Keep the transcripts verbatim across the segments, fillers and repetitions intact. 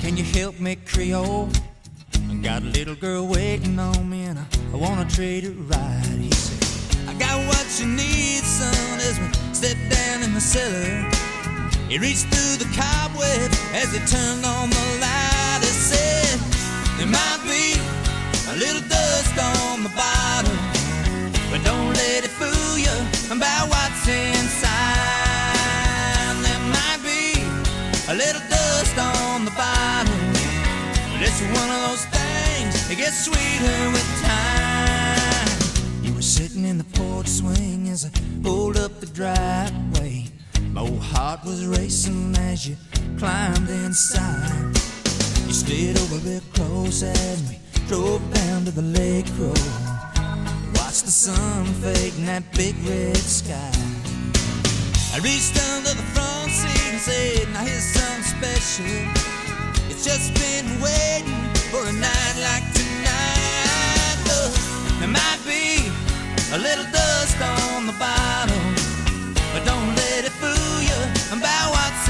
can you help me, Creole? I got a little girl waiting on me and I, I wanna treat her right. He said, I got what you need, son, as we step down in the cellar. He reached through the cobweb as he turned on the light. He said, there might be a little dust on the bottom, but don't let it fool you about what's inside. There might be a little dust on the bottom, but it's one of those things that gets sweeter with time. You were sitting in the porch swing as I pulled up the driveway. My old heart was racing as you climbed inside. You stayed over real close as we drove down to the lake road. Watched the sun fade in that big red sky. I reached under the front seat and said, now here's something special. It's just been waiting for a night like tonight. Look, there might be a little dust on the bottom, but don't let it fool you about what's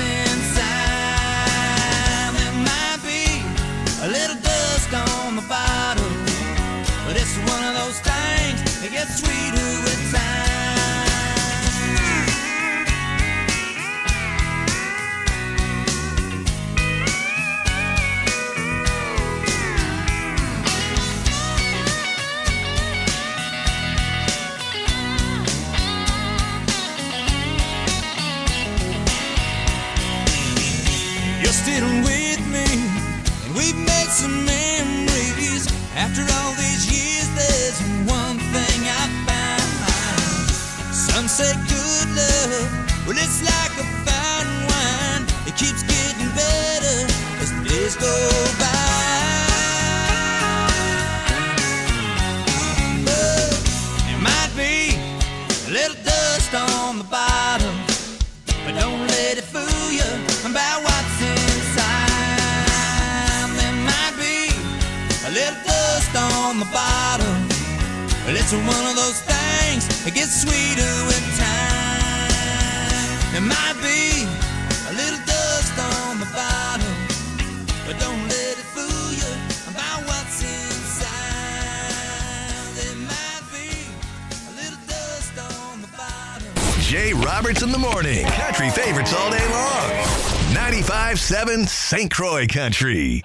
inside. There might be a little dust on the bottom, but it's one of those things that gets sweeter with time. You're still with me, and we've made some memories. After all these years, there's one thing I found. Some say good love, well, it's like a fine wine. It keeps getting better as the days go by. But there might be a little dust on the bottom, but don't let it fool you about what's inside. There might be a little dust on the bottom, but it's one of those things that gets sweeter with time. There might be a little dust on the bottom, but don't let it fool you about what's inside. There might be a little dust on the bottom. Jay Roberts in the morning. Country favorites all day long. ninety-five seven Saint Croix Country.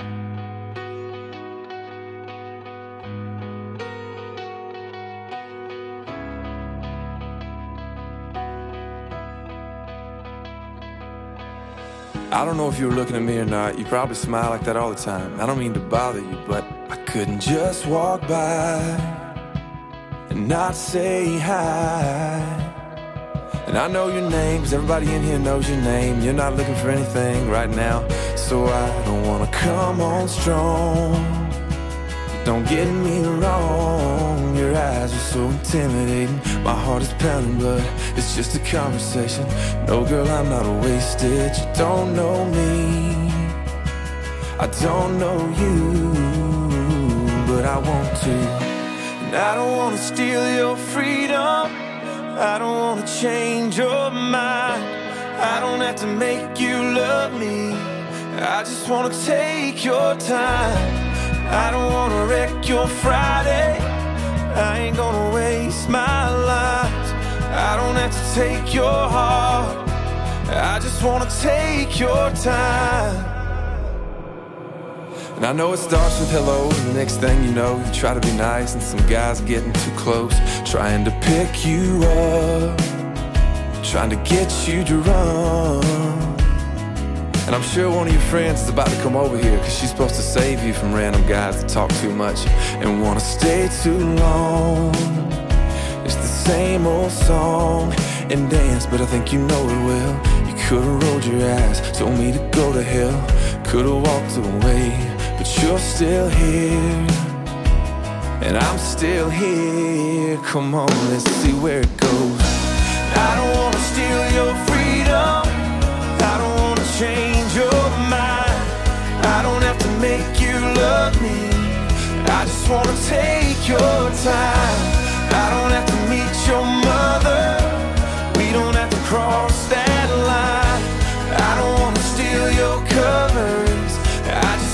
I don't know if you were looking at me or not. You probably smile like that all the time. I don't mean to bother you, but I couldn't just walk by and not say hi. And I know your name, 'cause everybody in here knows your name. You're not looking for anything right now, so I don't wanna come on strong. Don't get me wrong, your eyes are so intimidating. My heart is pounding, but it's just a conversation. No, girl, I'm not wasted. You don't know me, I don't know you, but I want to. And I don't wanna steal your freedom, I don't wanna change your mind. I don't have to make you love me, I just wanna take your time. I don't wanna wreck your Friday, I ain't gonna waste my life. I don't have to take your heart, I just wanna take your time. And I know it starts with hello, and the next thing you know, you try to be nice, and some guy's getting too close, trying to pick you up, trying to get you drunk. And I'm sure one of your friends is about to come over here, 'cause she's supposed to save you from random guys that talk too much and wanna stay too long. It's the same old song and dance, but I think you know it well. You could've rolled your eyes, told me to go to hell, could've walked away, but you're still here, and I'm still here. Come on, let's see where it goes. I don't wanna steal your freedom, I don't wanna change your mind. I don't have to make you love me, I just wanna take your time. I don't have to meet your mother, we don't have to cross that line. I don't wanna steal your covers, I just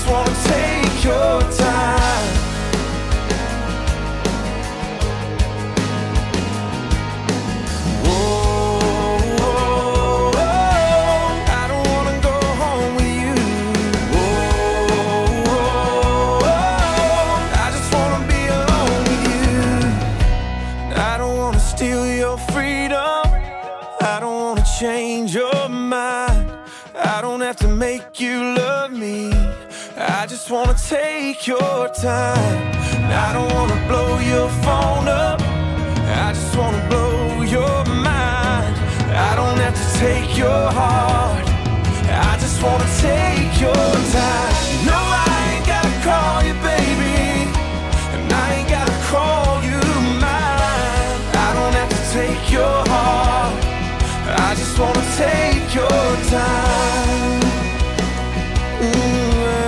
like you love me. I just wanna take your time. I don't wanna blow your phone up, I just wanna blow your mind. I don't have to take your heart, I just wanna take your time. No, I ain't gotta call you baby, and I ain't gotta call you mine. I don't have to take your heart, I just wanna take your time. Ooh.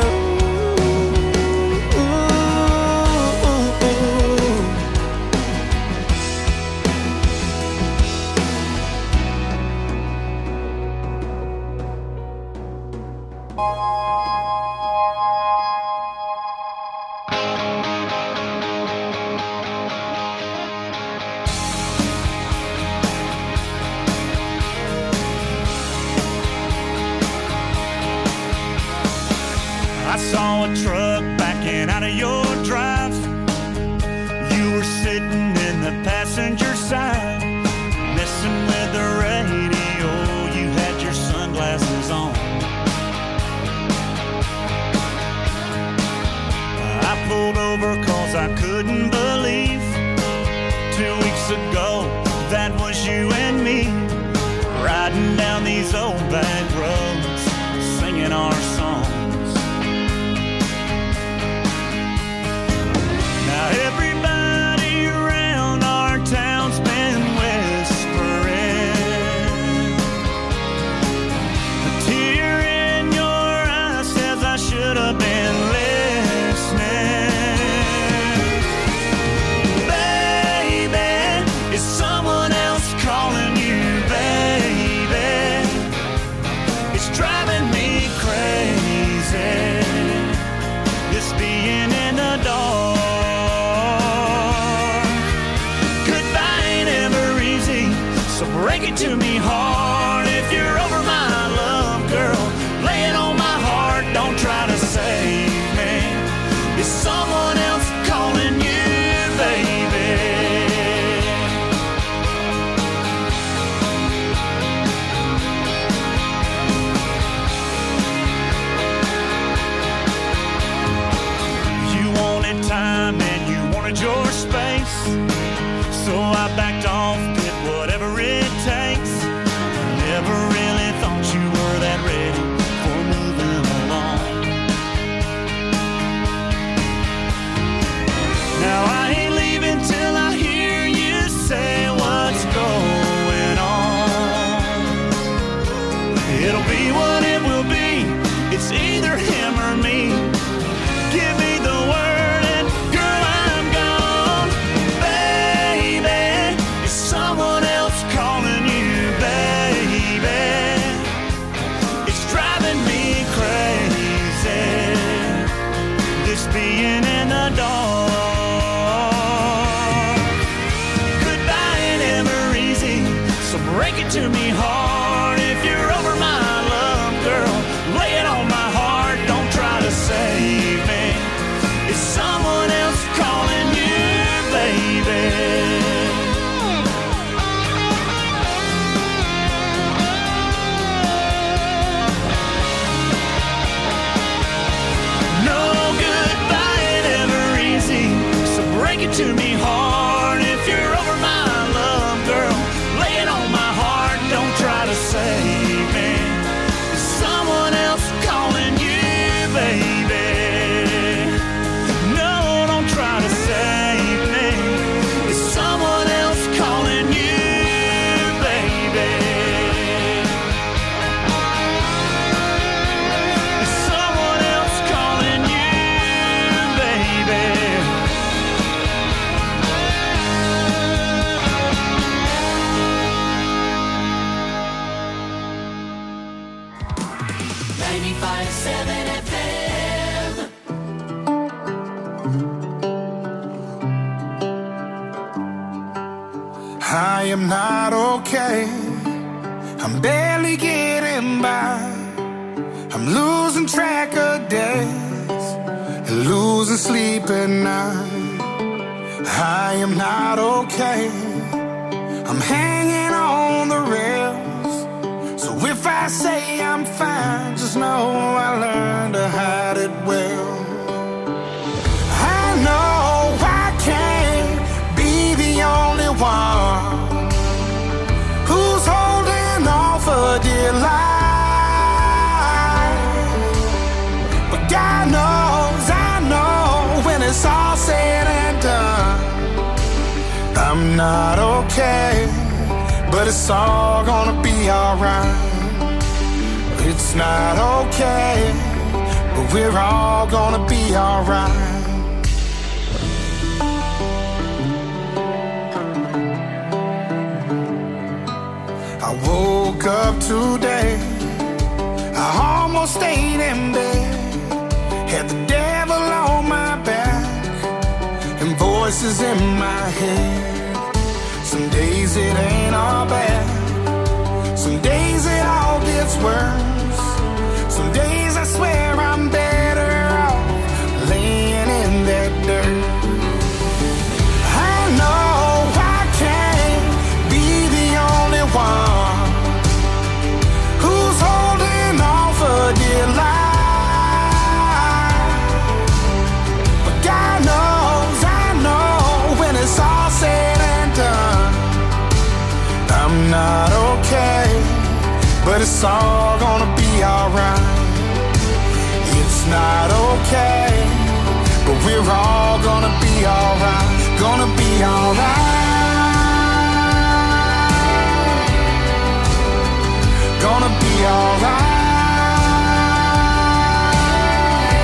I saw a truck backing out of your drive. You were sitting in the passenger side, messing with the radio. You had your sunglasses on. I pulled over cause I couldn't believe two weeks ago that was you and me, riding down these old back roads, singing our songs. Now everybody around our town's been whispering. A tear in your eye says I should have been listening. Baby, is someone else calling you, baby? It's driving me crazy, this being in the dark. So break it to me hard if you're over my love, girl. Lay it on my heart, don't try to save me. Is someone else calling you, baby? You wanted time and you wanted your space, so I backed off, did whatever it takes. Never really thought you were that ready for moving along. Now I ain't leaving till I hear you say what's going on. It'll be what it will be, it's either him or me. Give me the word and girl, I'm gone. Baby, is someone else calling you, baby? It's driving me crazy, this being in the dark. Goodbye ain't ever easy, so break it to me hard if you're over my love, girl. Lay it on my heart, don't try to save me. Is someone else calling you, baby? No, goodbye ain't ever easy, so break it to me hard if you're over my love, girl. Lay it on my heart, don't try to save me. Is someone else calling you, baby? No, don't try to save me. Is someone else calling you, baby? Is someone else calling you, baby? ninety-five point seven F M. I am not okay, I'm barely getting by. I'm losing track of days and losing sleep at night. I am not okay, I'm hanging on the rails. So if I I say I'm fine, just know I learned to hide it well. I know I can't be the only one who's holding on for dear life. But God knows, I know, when it's all said and done, I'm not okay, but it's all gonna be alright. It's not okay, but we're all gonna be alright. I woke up today, I almost stayed in bed, had the devil on my back and voices in my head. Some days it ain't all bad, some days it all gets worse. Some days I swear I'm better off laying in that dirt. I know I can't be the only one who's holding on for dear life. But God knows, I know, when it's all said and done, I'm not okay, but it's all gonna be alright. It's not okay, but we're all gonna be alright. Gonna be alright. Gonna be alright.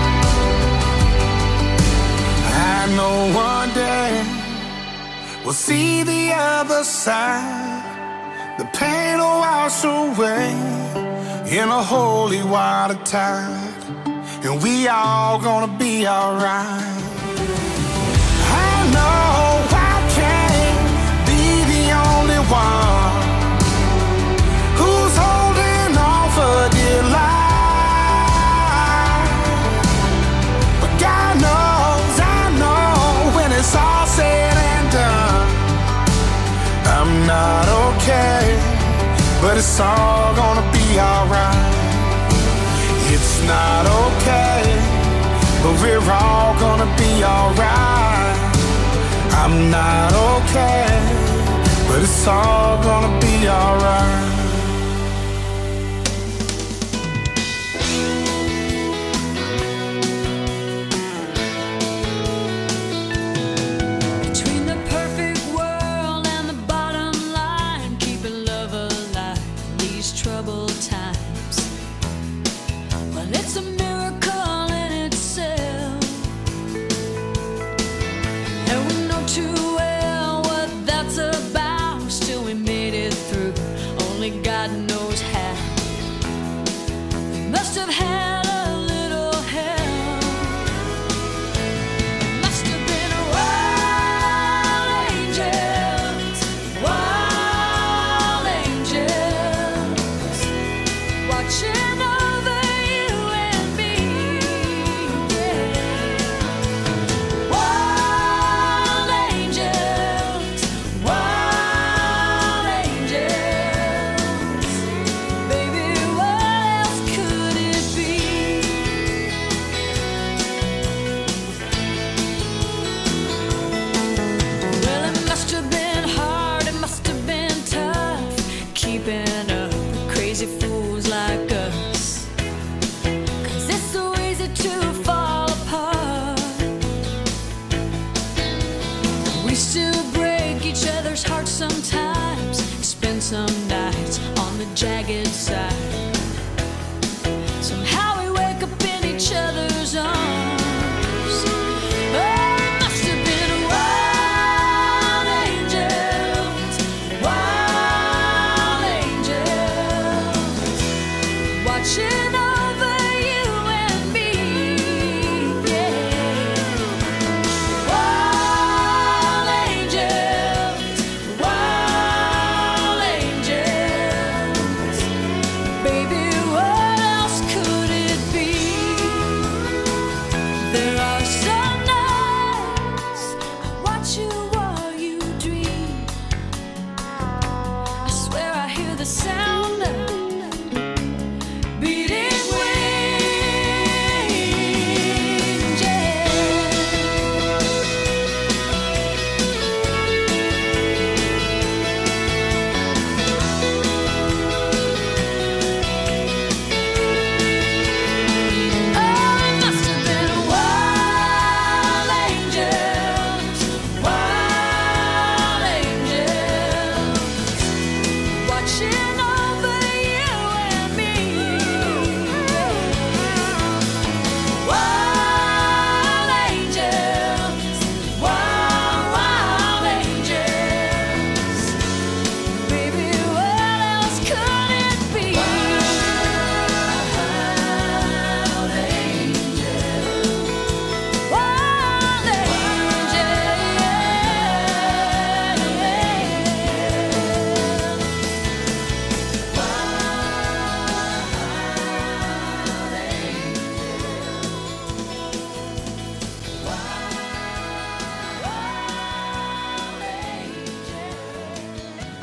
I know one day we'll see the other side. The pain will wash away in a holy water tide, and we all gonna be alright. I know I can't be the only one who's holding on for dear life. But God knows, I know, when it's all said and done, I'm not okay, but it's all gonna be alright. It's not okay, but we're all gonna be alright. I'm not okay, but it's all gonna be alright. Wild angels, wild angels.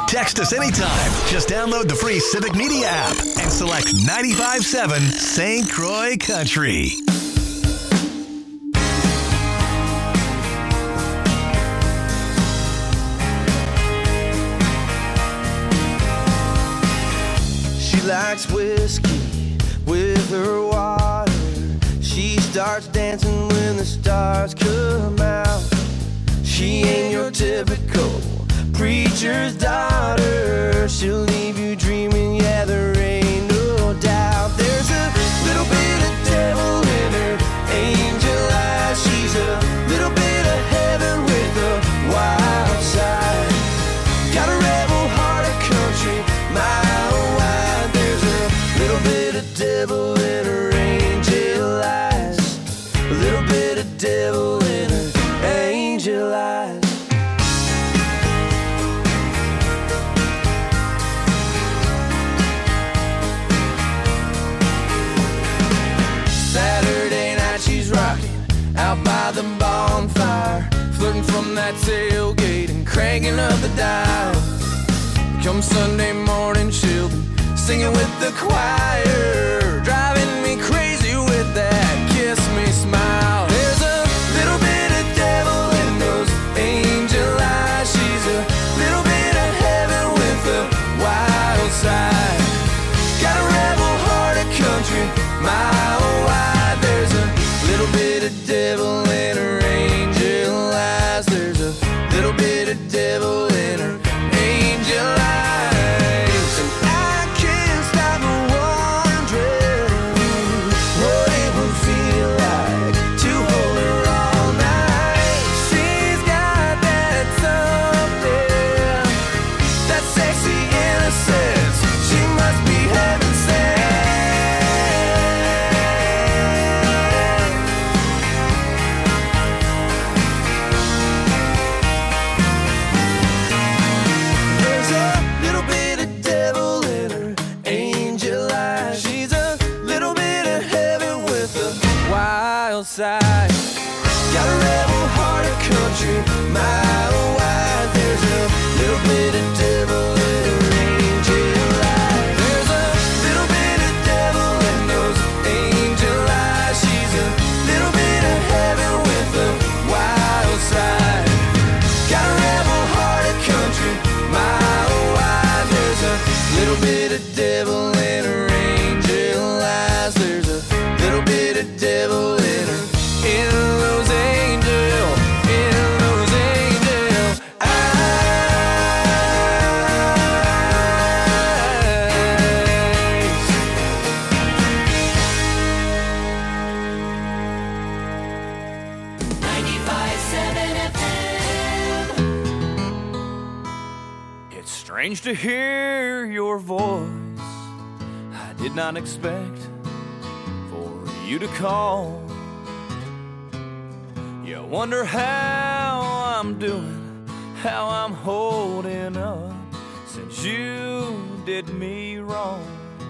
Text us anytime. Just download the free Civic Media app and select ninety-five point seven Saint Croix Country. She likes whiskey with her water. She starts dancing when the stars come out. She ain't your typical preacher's daughter. She'll leave you dreaming, yeah, there ain't no doubt. There's a little bit of devil in her angel eyes. She's a little bit of heaven with a wild side. Got a rebel heart of country, mile wide. There's a little bit of devil in her angel eyes. A little bit of devil in her angel eyes. Out by the bonfire, flirting from that tailgate and cranking up the dial. Come Sunday morning, she'll be singing with the choir, driving me crazy with that kiss me smile. There's a little bit of devil in those angel eyes. She's a little bit of heaven with a wild side. Got a rebel heart of country, mile wide. There's a little bit of devil in her angel eyes. There's a little bit of devil in her angel eyes. And I can't stop wondering what it would feel like to hold her all night. She's got that something, that sexy innocence. She must be heaven sent. Side. Got a rebel heart of country, mile wide. There's a little bit of devil in her angel eyes. There's a little bit of devil in those angel eyes. She's a little bit of heaven with a wild side. Got a rebel heart of country, mile wide. There's a little bit of devil in her angel eyes. There's a little bit of devil in in those angel, in those angel eyes. ninety-five point seven F M. It's strange to hear your voice. I did not expect for you to call. You wonder how I'm doing, how I'm holding up since you did me wrong.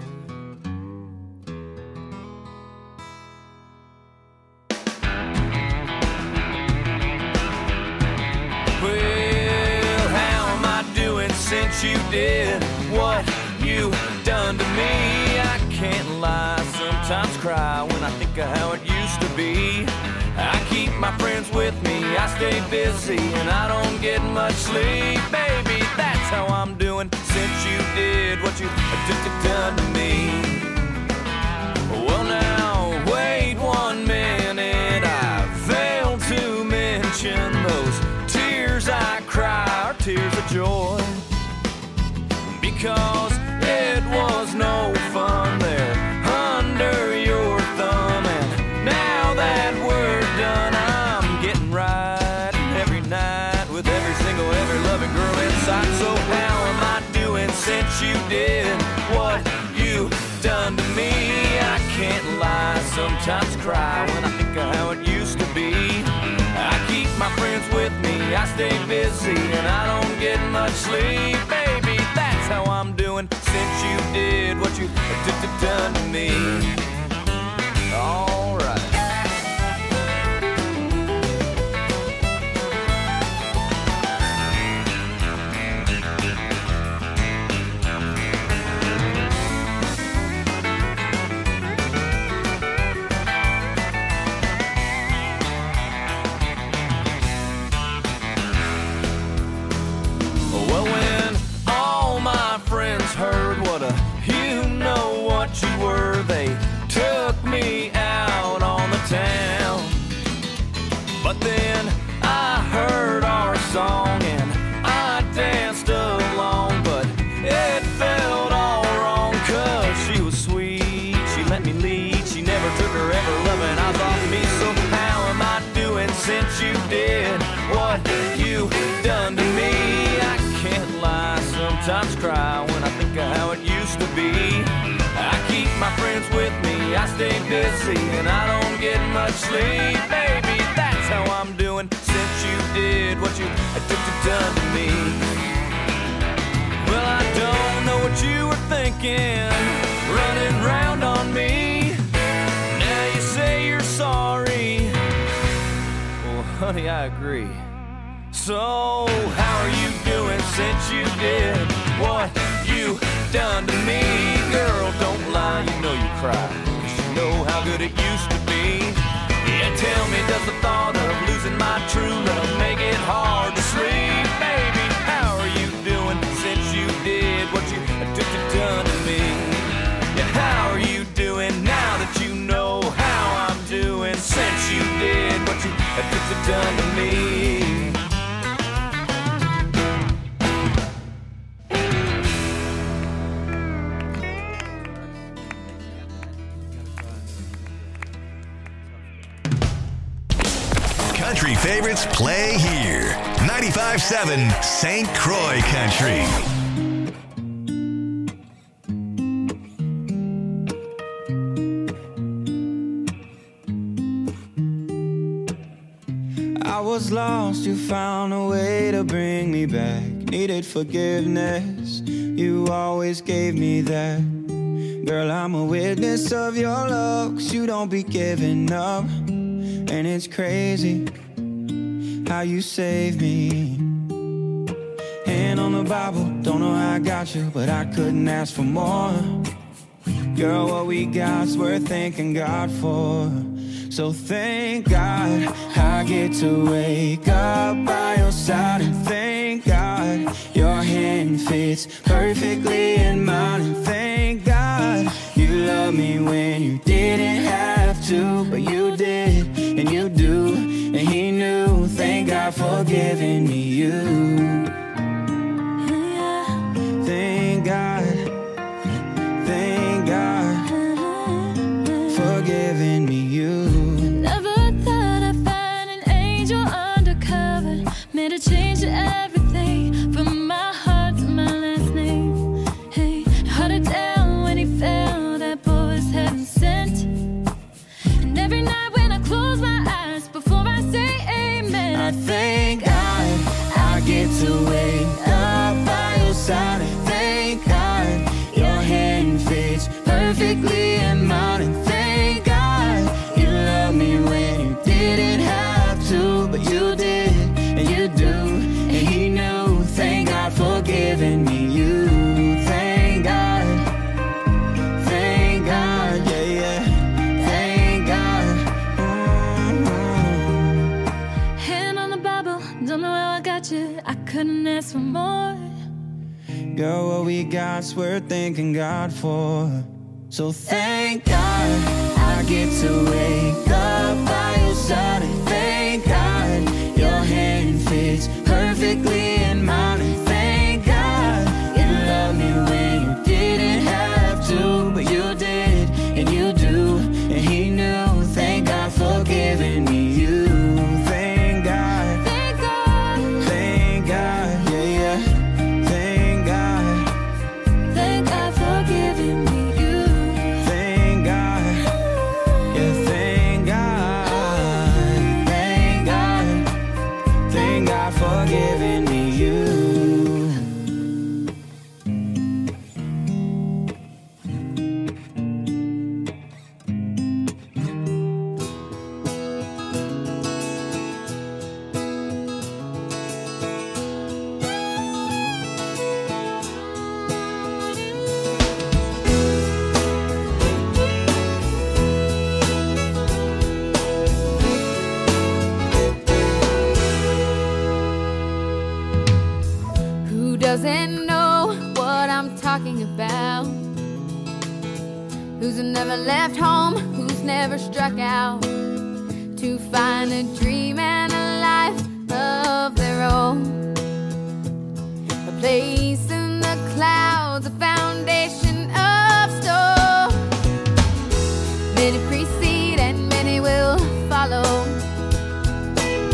Well, how am I doing since you did what you done to me? I can't lie, sometimes cry when I think of how it used to be. I keep my friends with me, I stay busy, and I don't get much sleep. Baby, that's how I'm doing since you did what you done to me. Well now, wait one minute, I failed to mention those tears I cry are tears of joy. Because it was no fun there under your thumb, and now that we're done, I'm getting right every night with every single, every loving girl inside. So how am I doing since you did what you done to me? I can't lie, sometimes cry when I think of how it used to be. I keep my friends with me, I stay busy, and I don't get much sleep. Baby, that's how I'm doing since you did what you done to me. All right. since you did what you done to me. I can't lie, sometimes cry when I think of how it used to be. I keep my friends with me, I stay busy, and I don't get much sleep. Baby, that's how I'm doing since you did what you took to done to me. Well, I don't know what you were thinking, running round on me. Now you say you're sorry. Well, honey, I agree. So, how are you doing since you did what you done to me? Girl, don't lie, you know you cry, 'cause you know how good it used to be. Yeah, tell me, does the thought of losing my true love make it hard to sleep? Baby, how are you doing since you did what you took to done to me? Yeah, how are you doing now that you know how I'm doing since you did what you took to done to me? Country favorites play here. ninety-five seven Saint Croix Country. I was lost, you found a way to bring me back. Needed forgiveness, you always gave me that. Girl, I'm a witness of your love, 'cause you don't be giving up. And it's crazy how you saved me. Hand on the Bible, don't know how I got you, but I couldn't ask for more. Girl, what we got's worth thanking God for. So thank God I get to wake up by your side. And thank God your hand fits perfectly in mine. And thank God you love me when you didn't have to, but you did, and you do, and he knew. Thank God for giving me you. Thank God, thank God for giving me you. Never thought I'd find an angel undercover, made a change to everything, from my heart to my last name. Hey, held it down when he fell, that boy was heaven sent. And every night when I close my eyes before I say amen, I thank God I get to wake up by your side. And thank God your hand fits perfectly in mine. And thank God you love me when you didn't have to, but you did, and you do, and he knew. Thank God for giving me you. Thank God, thank God, yeah, yeah. Thank God. Mm-hmm. hand on the Bible, don't know how I got you, I couldn't ask for more. Girl, what we got's worth thanking God for. So thank God I get to wake up by your side. And thank God your hand fits perfectly in mine. And thank God you love me when you didn't have to, but you did, and you do, and he knew. Thank God for giving me you. Thank God, Thank God, thank God, yeah, yeah. Thank God, thank God for giving me you. thank God, yeah, thank God, thank God, thank God for giving me you. Who doesn't know what I'm talking about? Who's never left home, who's never struck out to find a dream and a life of their own, a place in the clouds, a foundation of stone. Many precede and many will follow.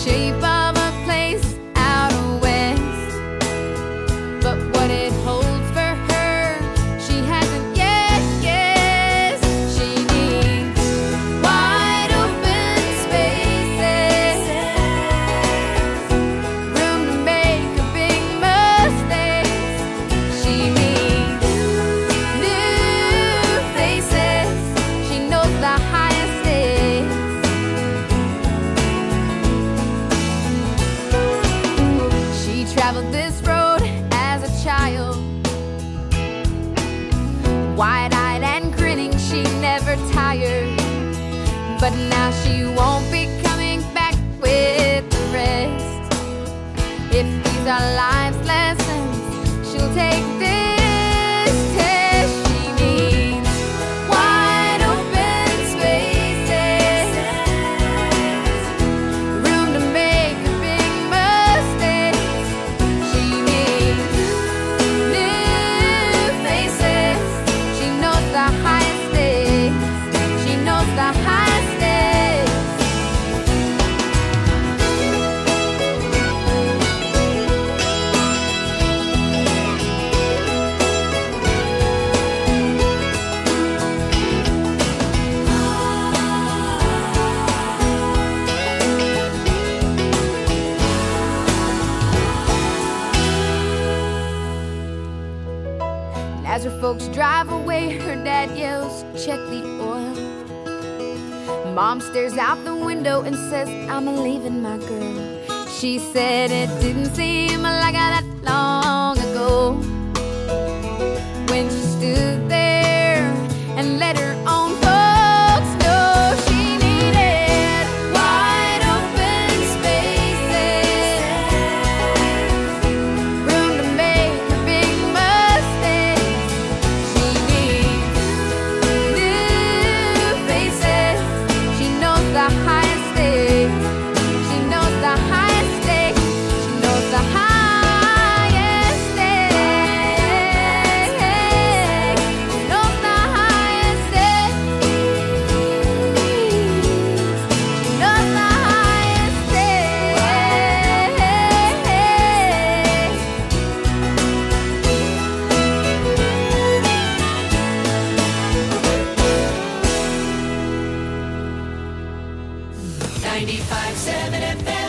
shape of a place out west. But what it holds for her, she hasn't yet guessed. She needs wide open spaces, room to make a big mistakes. She needs new faces. She knows the highest stakes. She traveled this road as a child, wide-eyed and grinning, she never tired. But now she won't be coming back with the rest. If these are life's lessons, she'll take this test. She needs wide open spaces, room to make a big mistake. She needs new faces. She knows the highest stakes. She knows the highest stakes. And as her folks drive away, her dad yells, "Check the oil." Mom stares out the window and says, "I'm leaving my girl." She said it didn't seem like that long ago when she stood there and let her own folks know she needed wide open spaces, room to make a big mistake. She needs new faces. She knows the highest stakes. She knows the highest stakes. She knows the highest stakes. She knows the highest stakes. She knows the highest stakes. ninety-five seven F M.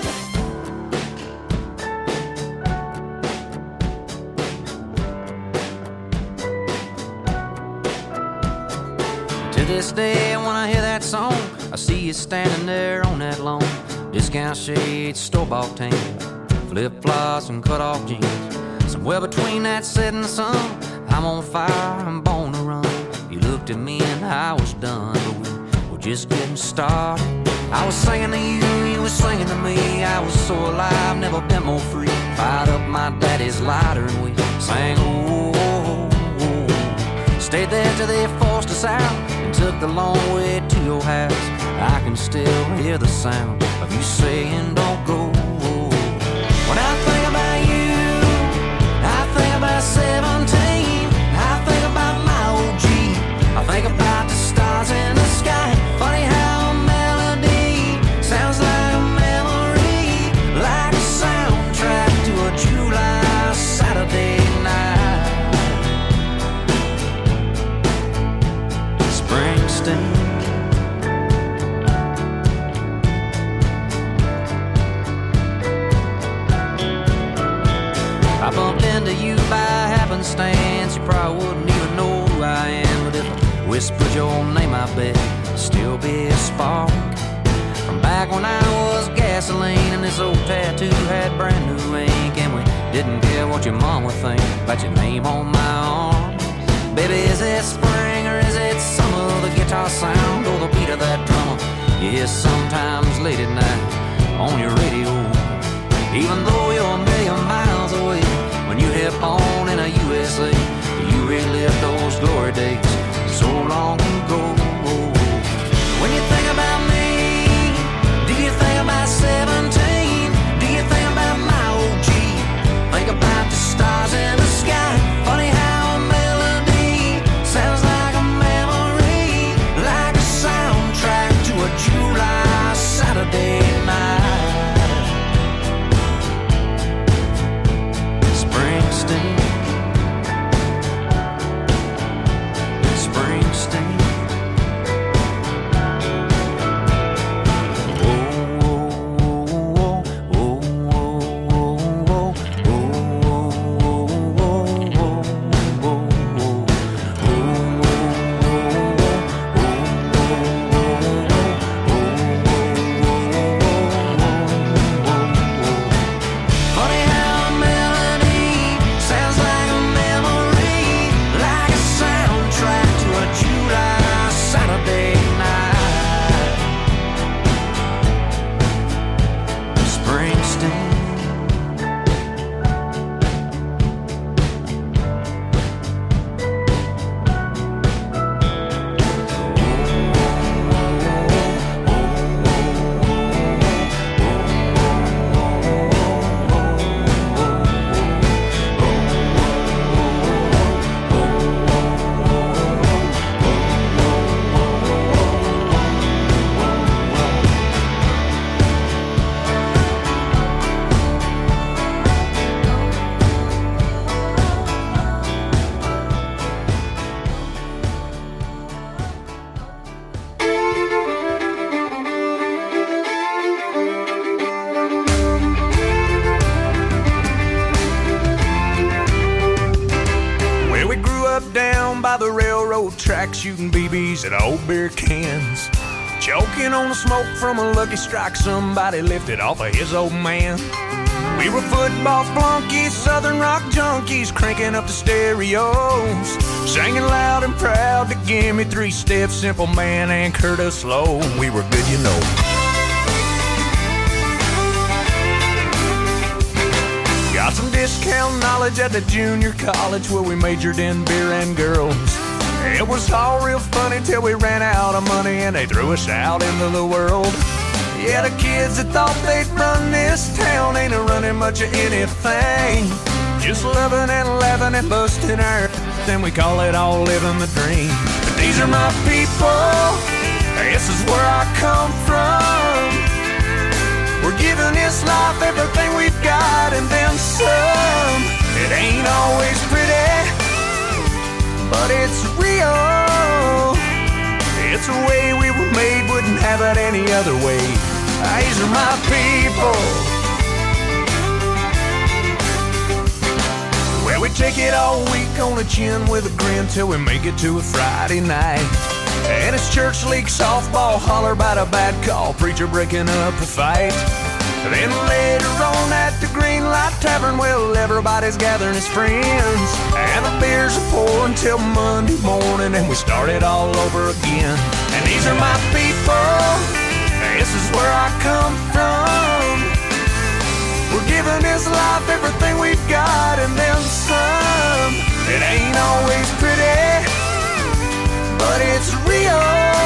To this day, when I hear that song, I see you standing there on that lawn. Discount shades, store-bought tan, flip-flops and cut-off jeans. Somewhere between that setting sun, I'm on fire, I'm born to run. You looked at me and I was done, but we were just getting started. I was singing to you, you were singing to me. I was so alive, never been more free. Fired up my daddy's lighter and we sang, oh, oh, oh. Stayed there till they forced us out and took the long way to your house. I can still hear the sound of you saying, don't go. When I think about you, I think about seventeen. I think about my old Jeep. I think about the stars in the sky. Funny how a melody sounds like a memory, like a soundtrack to a July Saturday night. Springsteen. I bumped into you by happenstance. You probably wouldn't even know who I am, but if I whispered your name, I bet it'd still be a spark from back when I was gasoline and this old tattoo had brand new ink, and we didn't care what your mom would think about your name on my arm. Baby, is it spring or is it summer? The guitar sound or the beat of that drummer? Yeah, sometimes late at night on your radio, even though you're a million miles away. When you hit on in a U S A, you relive those glory days so long ago. When you think about me, do you think about seventeen? Do you think about my old Jeep? Think about the stars in the sky. Funny how a melody sounds like a memory, like a soundtrack to a July Saturday night. railroad tracks, shooting B Bs at old beer cans. Choking on the smoke from a Lucky Strike somebody lifted off of his old man. We were football flunkies, southern rock junkies, cranking up the stereos, singing loud and proud to give me three steps, Simple Man and Curtis Slow. We were good, you know. Got some discount knowledge at the junior college where we majored in beer and girls. It was all real funny till we ran out of money and they threw us out into the world. Yeah, the kids that thought they'd run this town ain't a running much of anything. Just loving and laughing and busting our then we call it all living the dream. But these are my people, this is where I come from. We're giving this life everything we've got and then some. It ain't always pretty, but it's real. It's the way we were made, wouldn't have it any other way. These are my people. Well, we take it all week on the chin with a grin till we make it to a Friday night. And it's church league softball, holler about a bad call, preacher breaking up a fight. Then later on at the Green Light Tavern, well, everybody's gathering as friends, and the beers are pouring till Monday morning, and we start it all over again. And these are my people, this is where I come from. We're giving this life everything we've got and then some. It ain't always pretty, but it's real.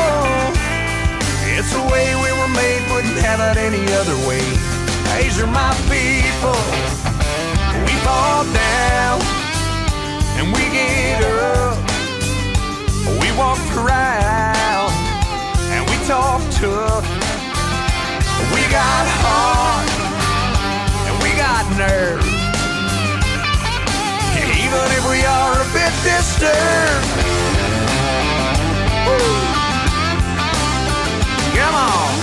It's the way we were made, wouldn't have it any other way. These are my people. We fall down and we get up. We walk around and we talk tough. We got heart and we got nerve. Even if we are a bit disturbed. Woo. Come on.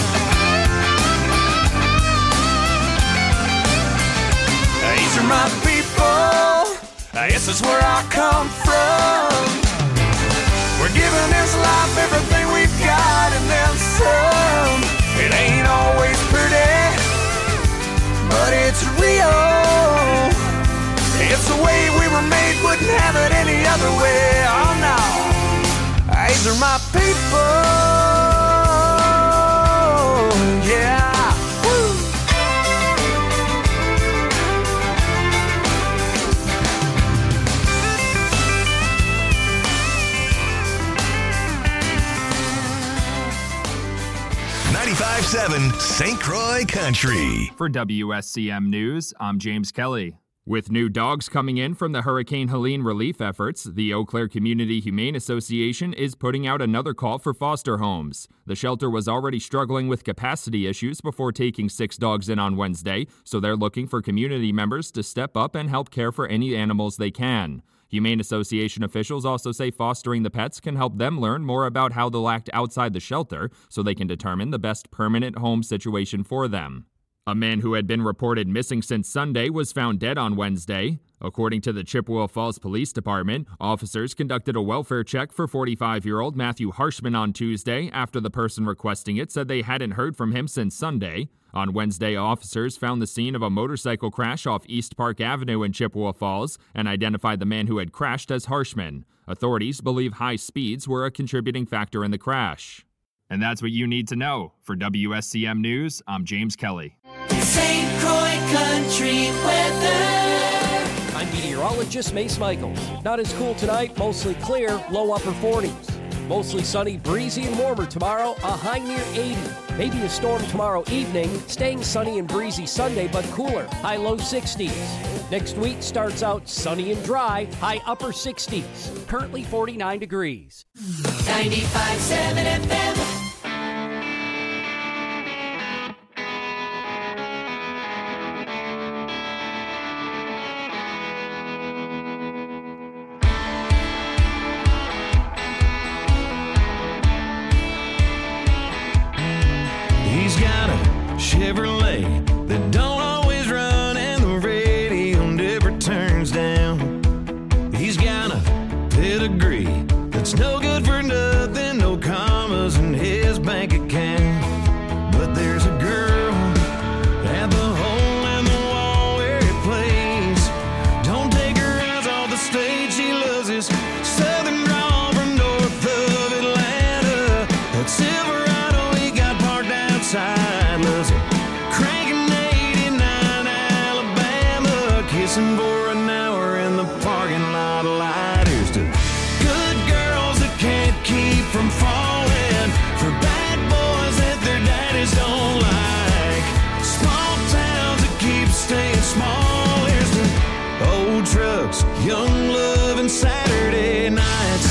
These are my people. This is where I come from. We're giving this life everything we've got and then some. It ain't always pretty, but it's real. It's the way we were made, wouldn't have it any other way. Oh no. These are my people. Yeah. Woo. ninety-five seven Saint Croix Country. For W S C M News, I'm James Kelly. With new dogs coming in from the Hurricane Helene relief efforts, the Eau Claire Community Humane Association is putting out another call for foster homes. The shelter was already struggling with capacity issues before taking six dogs in on Wednesday, so they're looking for community members to step up and help care for any animals they can. Humane Association officials also say fostering the pets can help them learn more about how they'll act outside the shelter so they can determine the best permanent home situation for them. A man who had been reported missing since Sunday was found dead on Wednesday. According to the Chippewa Falls Police Department, officers conducted a welfare check for forty-five-year-old Matthew Harshman on Tuesday after the person requesting it said they hadn't heard from him since Sunday. On Wednesday, officers found the scene of a motorcycle crash off East Park Avenue in Chippewa Falls and identified the man who had crashed as Harshman. Authorities believe high speeds were a contributing factor in the crash. And that's what you need to know. For W S C M News, I'm James Kelly. Saint Croix Country weather. I'm meteorologist Mace Michaels. Not as cool tonight, mostly clear, low upper forties. Mostly sunny, breezy, and warmer tomorrow, a high near eighty. Maybe a storm tomorrow evening, staying sunny and breezy Sunday, but cooler, high low sixties. Next week starts out sunny and dry, high upper sixties. Currently forty-nine degrees. ninety-five point seven F M. Chevrolet that don't always run and the radio never turns down. He's got a pedigree that's no good. good for nothing, no commas in his bank account. But there's a girl at the hole in the wall where he plays. Don't take her eyes off the stage, she loves his southern drawl from north of Atlanta. That Silverado he got parked outside, loves it. Cranking eighty-nine Alabama, kissing for an hour in the parking lot light. Here's to good girls that can't keep from falling, for bad boys that their daddies don't like, small towns that keep staying small. Here's to old trucks, young love, and Saturday nights.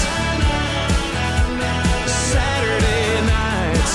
Saturday nights.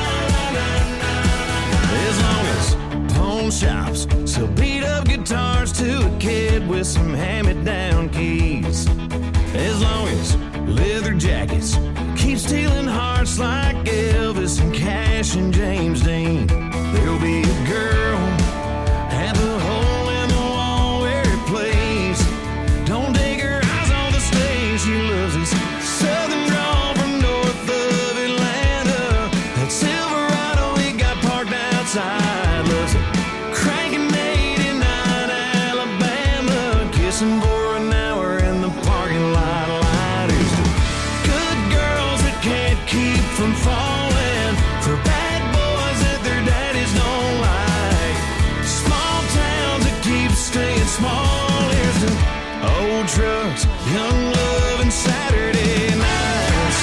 As long as pawn shops sell beat up guitars to a kid with some hand-me-down keys, as long as leather jackets keep stealing hearts like Elvis and Cash and James Dean, there'll be a girl at the hole in the wall where he plays. Don't take her eyes off the stage, she loves his southern drawl from north of Atlanta. That Silverado he got parked outside, loves it. Cranking eighty-nine Alabama, kissing for an hour in the parking lot light. Here's to good girls that can't keep from falling, for bad boys that their daddies don't like, small towns that keep staying small. Here's to old trucks, young love, and Saturday nights.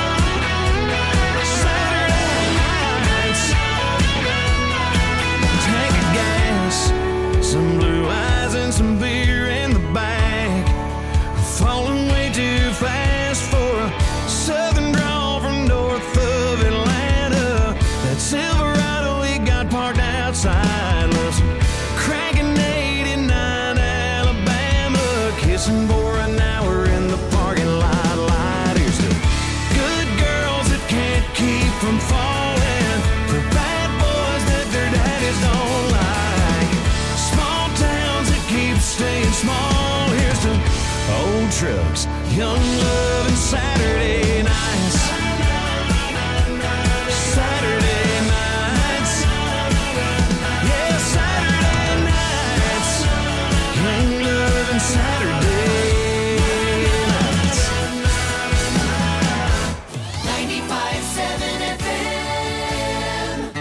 Saturday nights. Tank of gas, some blue eyes, and some beer in the back. Falling way too fast for a southern drawl from north of Atlanta. That Silverado he got parked outside, loves cranking eighty-nine Alabama, kissing for an hour in the parking lot light. Here's to good girls that can't keep from falling, for bad boys that their daddies don't like, small towns that keep staying small. Here's to old trucks, young love, and Saturday nights. Saturday nights. Yeah, Saturday nights. Young love and Saturday nights. ninety-five point seven F M.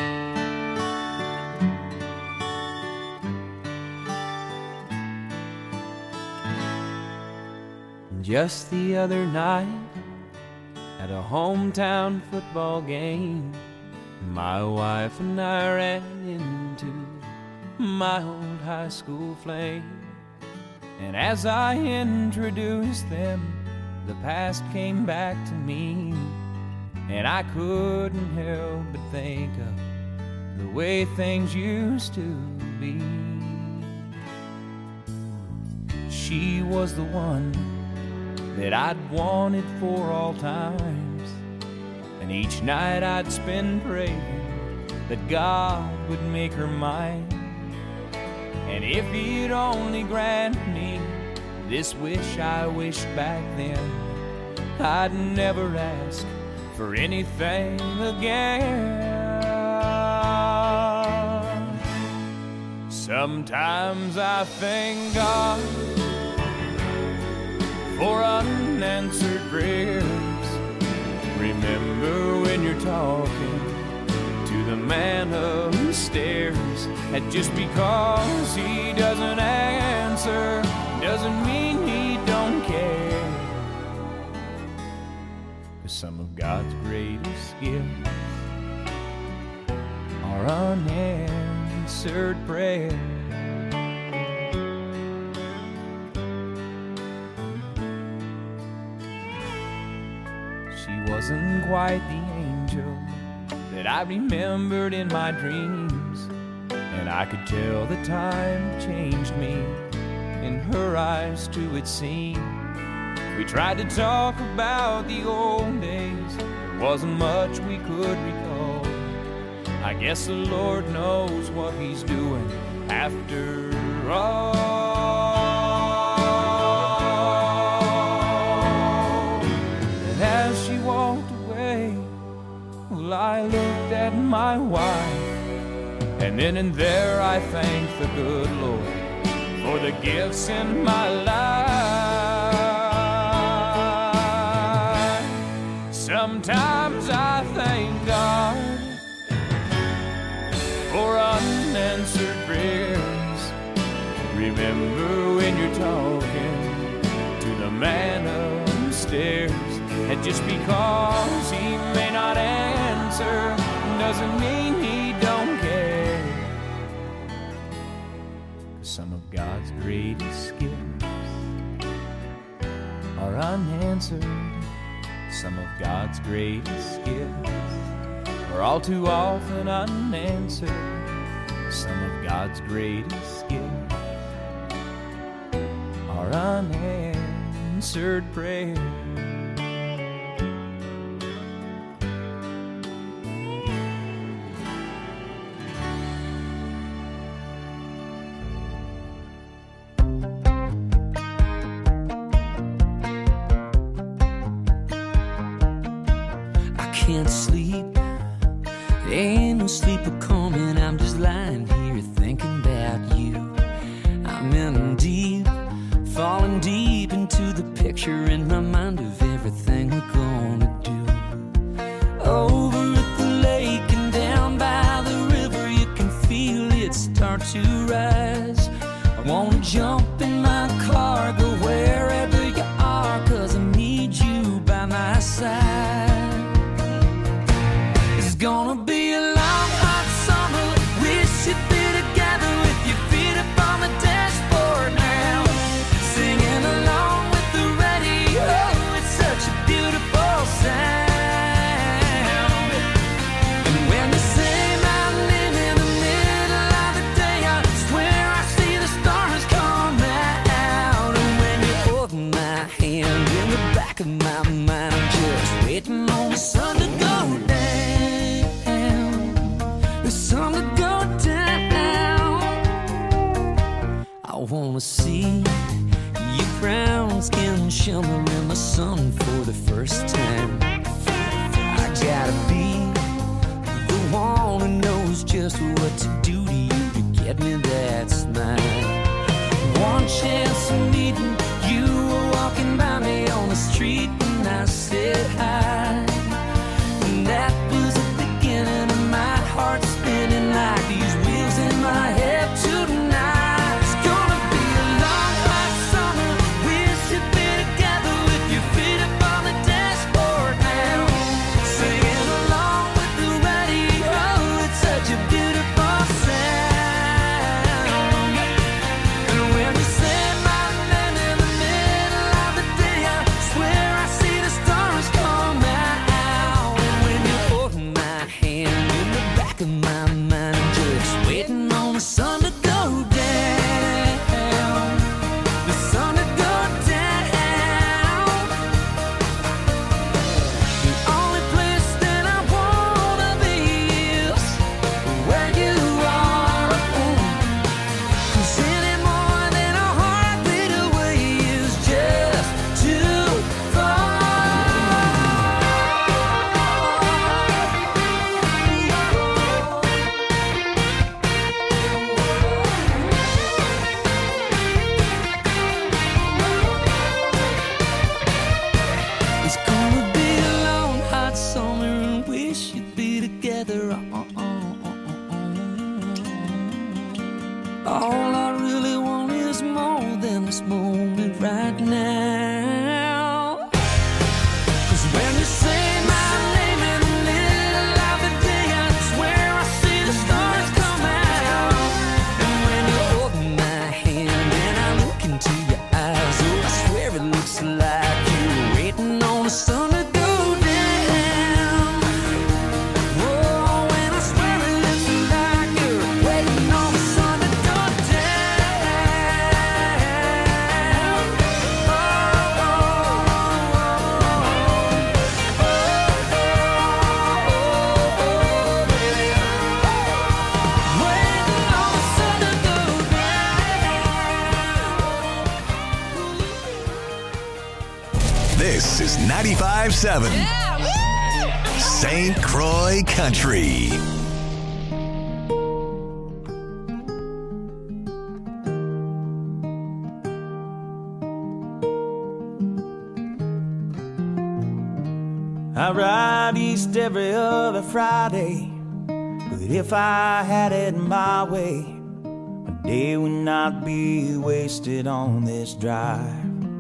Just the other night, at a hometown football game, my wife and I ran into my old high school flame. And as I introduced them, the past came back to me, and I couldn't help but think of the way things used to be. She was the one that I'd wanted for all times, and each night I'd spend praying that God would make her mine. And if he'd only grant me this wish I wished back then, I'd never ask for anything again. Sometimes I thank God for unanswered prayers. Remember when you're talking to the man upstairs, that just because he doesn't answer doesn't mean he don't care. 'Cause some of God's greatest gifts are unanswered prayers. She wasn't quite the angel that I remembered in my dreams, and I could tell the time changed me. In her eyes too it seemed. We tried to talk about the old days, there wasn't much we could recall. I guess the Lord knows what he's doing after all. And as she she walked away, well, I looked at my wife, and then and there I thanked the good Lord for the gifts in my life. Sometimes I thank God for unanswered prayers. Remember when you're talking to the man upstairs, and just because he may not answer doesn't mean he don't care. Some of God's greatest gifts are unanswered. Some of God's greatest gifts are all too often unanswered. Some of God's greatest gifts are unanswered prayers. Can't sleep, ain't no sleep coming. I'm just lying here thinking about you. I'm in deep, falling deep into the picture in my mind of everything we're gonna do. Over at the lake and down by the river, you can feel it start to rise. I wanna jump in my car, go wherever you are, 'cause I need you by my side. It's gonna be a long, hot summer. Wish you'd be together with your feet up on the dashboard now, singing along with the radio. It's such a beautiful sound. And when you say my name in the middle of the day, I swear I see the stars come out. And when you hold my hand in the back of my mind, I'm just waiting on the sun to go down. Sun to go down. I wanna see your brown skin shimmer in the sun for the first time. I gotta be the one who knows just what to do to you to get me that smile. One chance of meeting you, were walking by me on the street and I said hi, and that was the beginning of my heart spinning like these wheels in my head tonight. It's gonna be a long, hot summer. Wish you'd be together with your feet up on the dashboard now, singing along with the radio. It's such a beautiful sound. And when you say my name in the middle of the day, I swear I see the stars come This is ninety-five seven Saint Croix Country. I ride east every other Friday, but if I had it my way, my day would not be wasted on this drive.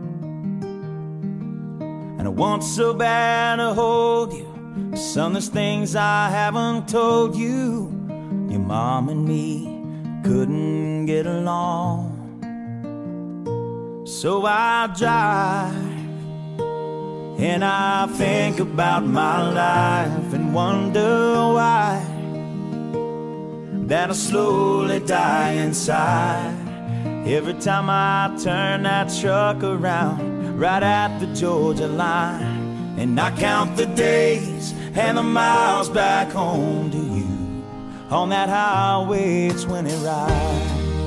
And I want so bad to hold you, son, there's things I haven't told you. Your mom and me couldn't get along, so I drive and I think about my life and wonder why that I slowly die inside every time I turn that truck around right at the Georgia line. And I count the days and the miles back home to you on that highway twenty ride.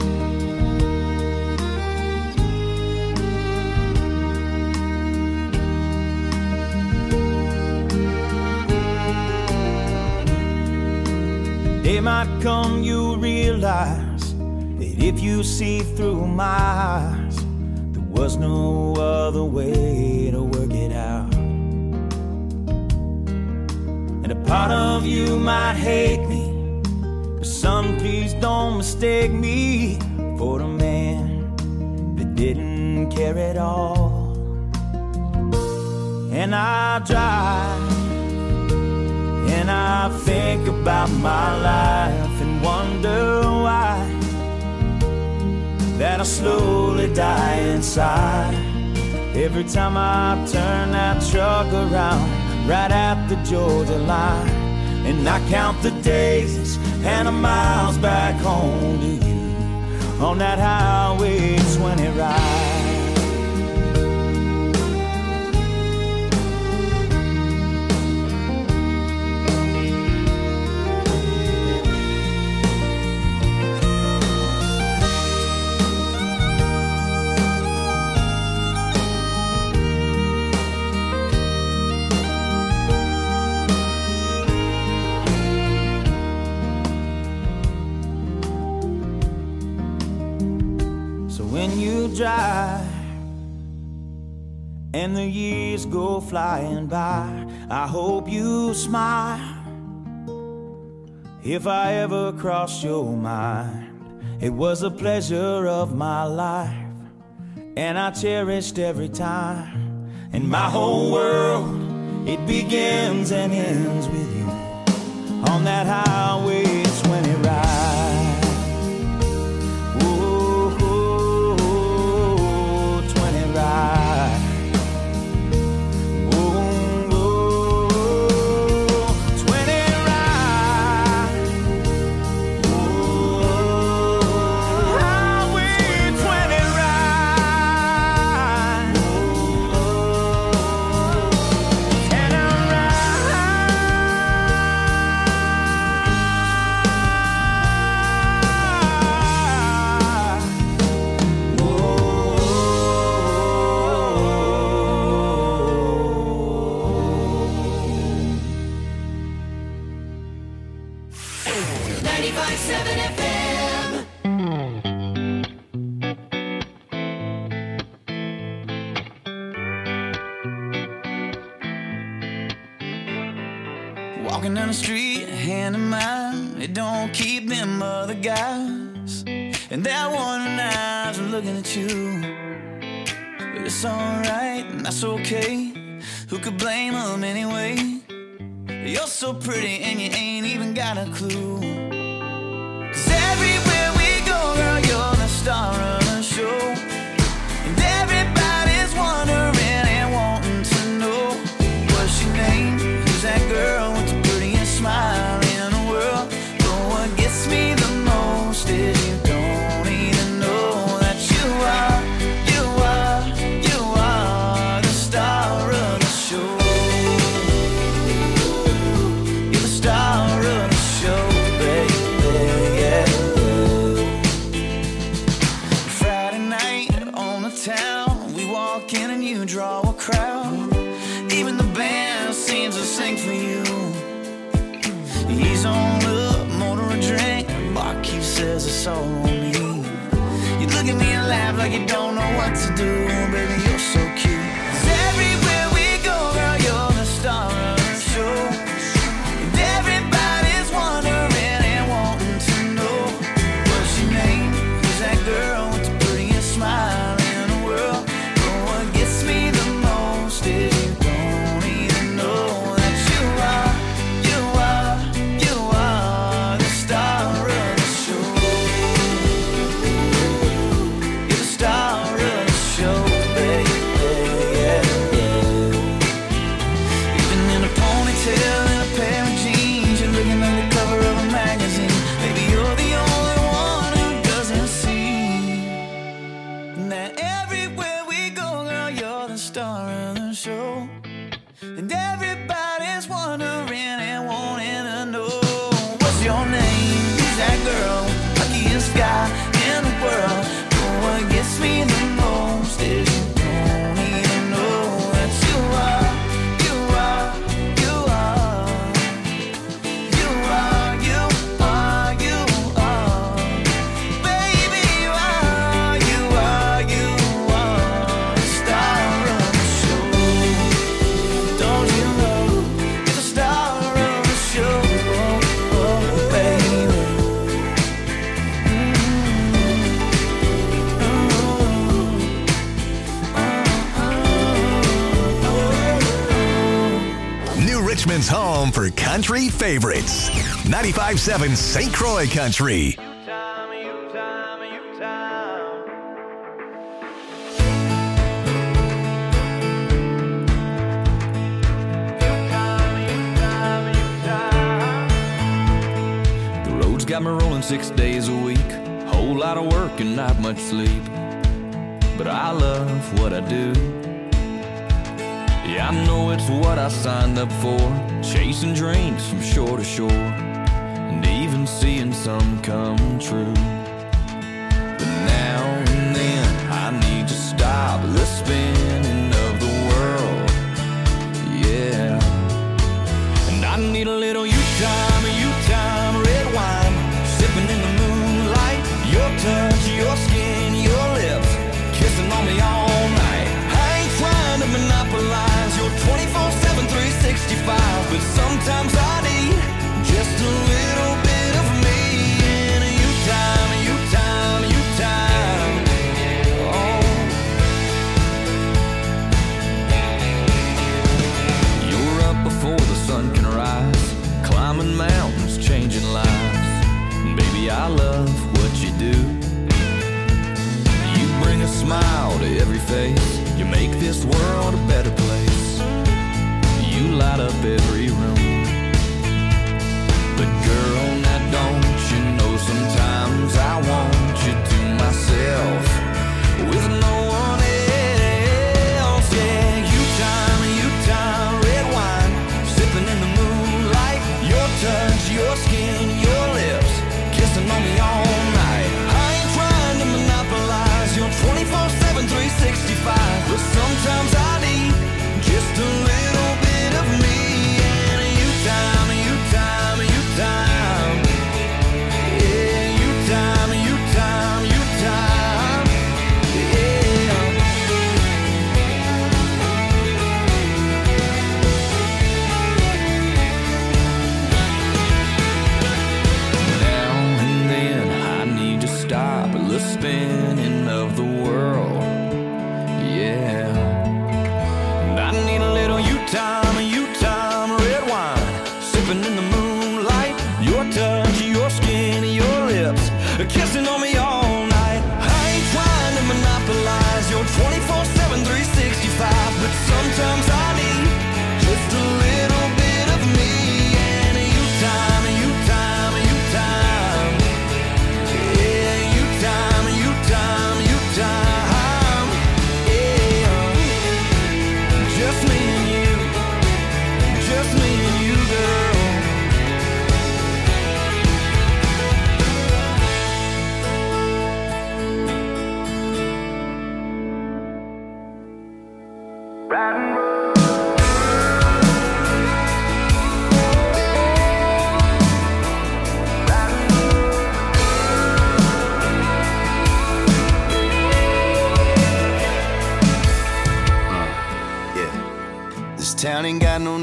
Day might come, you'll realize that if you see through my eyes, there was no other way to work it out. And a part of you might hate me, but son, please don't mistake me for the man that didn't care at all. And I drive and I think about my life and wonder why that I slowly die inside every time I turn that truck around right at the Georgia line. And I count the days and the miles back home to you on that highway twenty ride. Drive and the years go flying by, I hope you smile if I ever cross your mind. It was a pleasure of my life and I cherished every time. And my whole world, it begins and ends with you on that highway twenty ride. Walking down the street, hand in mine, it don't keep them other guys. And that one eyes are looking at you. But it's alright, and that's okay. Who could blame them anyway? You're so pretty and you ain't even got a clue. Cause everywhere we go, girl, you're the star of the show. And everybody's wondering and wanting to know, what's your name? Who's that girl with the prettiest smile in the world? But what gets me the most is you don't even know that you are, you are, you are the star of the show. You're the star of the show, baby, yeah. to sing for you. He's on up, motor a drink. Barkeep says it's all on me. You look at me and laugh like you don't know what to do. Baby, you're so cute. 'Cause everywhere we go, girl, you're the star of the show. And everybody's wondering and wanting to know what's your name. Who's that girl with the prettiest smile in the world? But what gets me the most is you don't even know that you are, you are, you are the star of the show. You're the star of the show, baby, yeah, yeah. Even in a ponytail and a pair of jeans, you're looking like the cover of a magazine. Baby, you're the only one who doesn't see that everywhere we go, girl, you're the star of the show. And everybody's wondering and wanting to know what's your name. Who's that girl, luckiest guy in the world? But what gets me the most is you don't even know that you are, you are, you are, you are, you are, you are, baby, you are, you are, you are the star of the show. Don't you know you're the star of the show, oh, oh, baby. New Richmond's home for country favorites. ninety-five point seven Saint Croix Country. The road's got me rolling six days a week. Whole lot of work and not much sleep. But I love what I do. Yeah, I know it's what I signed up for. Chasing dreams from shore to shore. And even seeing some come true. But now and then I need to stop the spinning of the world. Yeah. And I need a little you time, you time, red wine. Sipping in the moonlight. Your touch, your skin, your lips. Kissing on me all night. I ain't trying to monopolize your twenty-four seven, three sixty-five. But sometimes I need just a little bit of me. And a you time, you time, you time. Oh. You're up before the sun can rise. Climbing mountains, changing lives. Baby, I love what you do. You bring a smile to every face. You make this world a better place. You light up every room. But girl, now don't you know sometimes I want you to myself with no one else. Yeah, you time, you time, red wine. Sipping in the moonlight. Your touch, your skin, your lips. Kissing on me all night. I ain't trying to monopolize your twenty-four seven, three sixty-five. But sometimes I need just a little bit of me. And you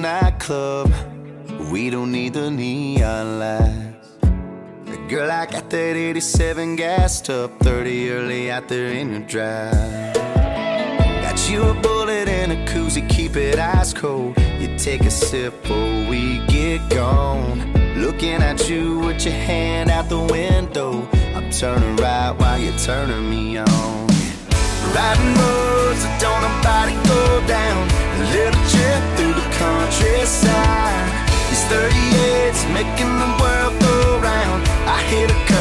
nightclub. We don't need the neon lights. Girl, I got that eighty-seven gassed up, thirty early out there in your drive. Got you a bullet and a koozie, keep it ice cold. You take a sip before we get gone. Looking at you with your hand out the window. I'm turning right while you're turning me on. Riding roads that don't nobody go down. A little trip through the countryside. These thirty-eights making the world go round. I hit a